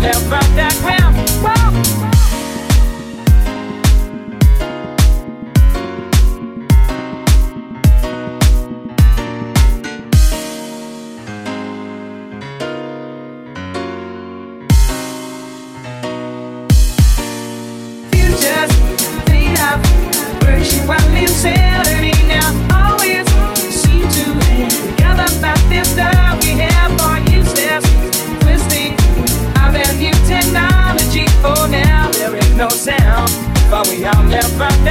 left out that ground. Whoa. Futures fade out, virtually uncertainty now. Always seem to gather about this love we have for useless, twisting our value technology. Oh, now there is no sound, but we all left out that